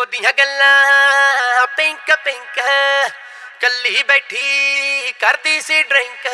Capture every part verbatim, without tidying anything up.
ਦੀਆਂ ਗੱਲਾਂ pink pink ਕੱਲੀ ਬੈਠੀ ਕਰਦੀ ਸੀ ਡਰਿੰਕ।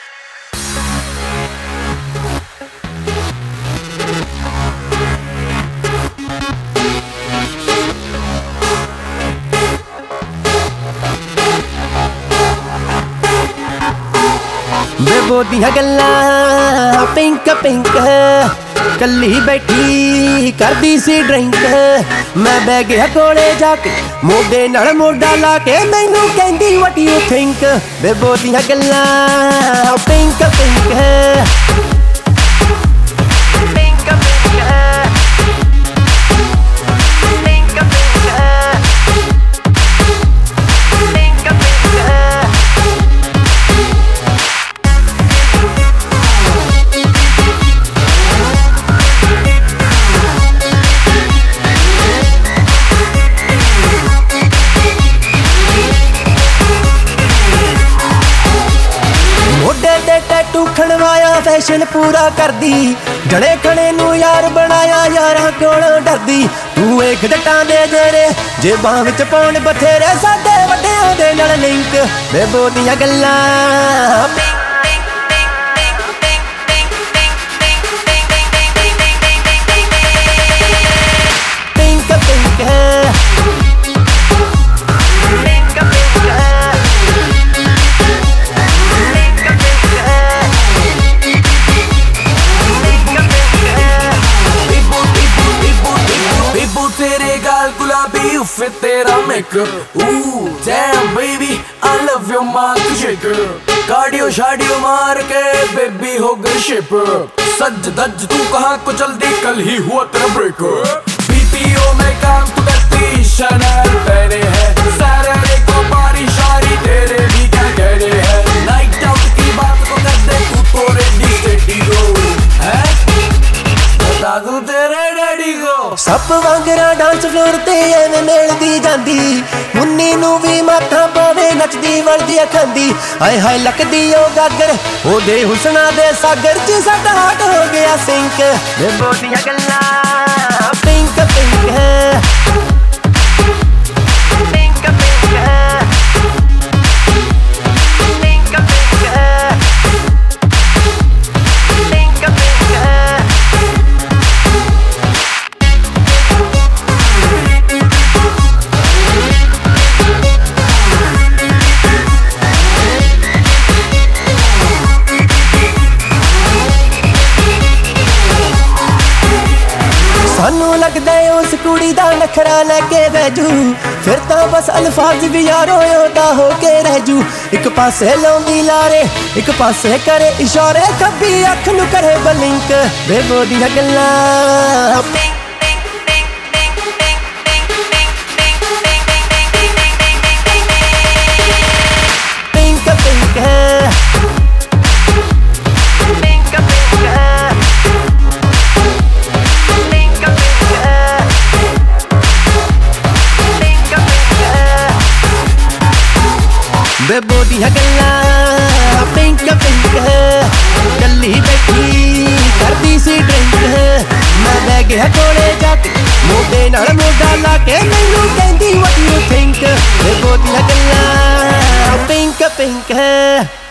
ਬੇਬੋ ਦੀਆਂ ਗੱਲਾਂ ਪਿੰਕ ਪਿੰਕ ਕੱਲੀ ਬੈਠੀ ਕਰਦੀ ਸੀ ਡਰਿੰਕ। ਮੈਂ ਬਹਿ ਗਿਆ ਕੋਲੇ ਜਾ ਕੇ ਮੋਢੇ ਨਾਲ ਮੋਢਾ ਲਾ ਕੇ ਮੈਨੂੰ ਕਹਿੰਦੀ ਵਾਟ ਯੂ ਥਿੰਕ। ਬੇਬੋ ਦੀਆਂ ਗੱਲਾਂ ਪਿੰਕ ਪਿੰਕ ਟੈਟੂ ਖਣਵਾਇਆ ਫੈਸ਼ਨ ਪੂਰਾ ਕਰਦੀ। ਜੜੇ ਖਣੇ ਨੂੰ ਯਾਰ ਬਣਾਇਆ ਯਾਰਾਂ ਕੋਲੋਂ ਡਰਦੀ। ਤੂੰ ਵੇਖ ਜੱਟਾਂ ਦੇ ਜਿਹੜੇ ਜੇਬਾਂ ਵਿੱਚ ਪਾਉਣ ਬਥੇਰੇ ਸਾਡੇ ਵੱਡਿਆਂ ਦੇ ਨਾਲ ਲਿੰਕ। ਬੇਬੋ ਦੀਆਂ ਗੱਲਾਂ pink pink fit tera makeup, ooh damn baby I love your mouth shaker। cardio शाडियो मार के baby हो गई shape। सज धज तू कहाँ को जल्दी कल ही हुआ तेरा breakup। B P O में काम तू करती Chanel पहने है। Saturday को बारी शारी तेरे भी क्या कहने हैं। Night out की बात को कर दे तू तो ready steady go है। बता दूं तेरे डैडी को ਸੱਪ ਵਾਂਗਰਾ ਡਾਂਸ ਫਲੋਰ ਤੇ ਐਵੇਂ ਮਿਲਦੀ ਜਾਂਦੀ। ਮੁੰਨੀ ਨੂੰ ਵੀ ਮਾਥਾ ਪਾਵੇ ਨੱਚਦੀ ਵਲਦੀ ਖਾਂਦੀ। ਹਾਏ ਹਾਏ ਲੱਕਦੀ ਉਹ ਗਾਗਰ ਉਹਦੇ ਹੁਸਨਾ ਦੇ ਸਾਗਰ ਚ ਸਾਡਾ ਹਾਟ ਹੋ ਗਿਆ ਸਿੰਕ। ਬੇਬੋ ਦੀਆਂ ਗੱਲਾਂ ਪਿੰਕ ਪਿੰਕ ਸਾਨੂੰ ਲੱਗਦਾ ਉਸ ਕੁੜੀ ਦਾ ਨਖਰਾ ਲੈ ਕੇ ਬੈਜੂ। ਫਿਰ ਤਾਂ ਬਸ ਅਲਫਾਜ਼ ਵੀ ਯਾਰੋ ਉਹਦਾ ਹੋ ਕੇ ਰਹਿ ਜੂ। ਇੱਕ ਪਾਸੇ ਲਾਉਂਦੀ ਲਾਰੇ ਇੱਕ ਪਾਸੇ ਕਰੇ ਇਸ਼ਾਰੇ ਖੱਬੀ ਅੱਖ ਨੂੰ ਕਰੇ ਬਲਿੰਕ। ਬੇਬੋ ਦੀਆਂ ਗੱਲਾਂ ਪਿੰਕ ਪਿੰਕ ਬੇਬੋ ਦੀਆਂ ਗੱਲਾਂ ਪਿੰਕ ਪਿੰਕ ਕੱਲੀ ਬੈਠੀ ਕਰਦੀ ਸੀ ਡਰਿੰਕ। ਮੈਂ ਬਹਿ ਗਿਆ ਕੋਲੇ ਜਾ ਕੇ ਮੋਢੇ ਨਾਲ ਮੋਢਾ ਲਾ ਕੇ ਮੈਨੂੰ ਕਹਿੰਦੀ ਵਾਟ ਯੂ ਥਿੰਕ। ਬੇਬੋ ਦੀਆਂ ਗੱਲਾਂ ਪਿੰਕ ਪਿੰਕ